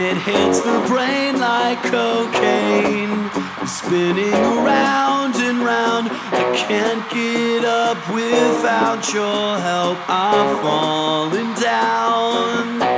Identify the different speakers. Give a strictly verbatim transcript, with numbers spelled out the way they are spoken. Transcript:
Speaker 1: It hits the brain like cocaine, spinning around and round. I can't get up without your help. I'm falling down.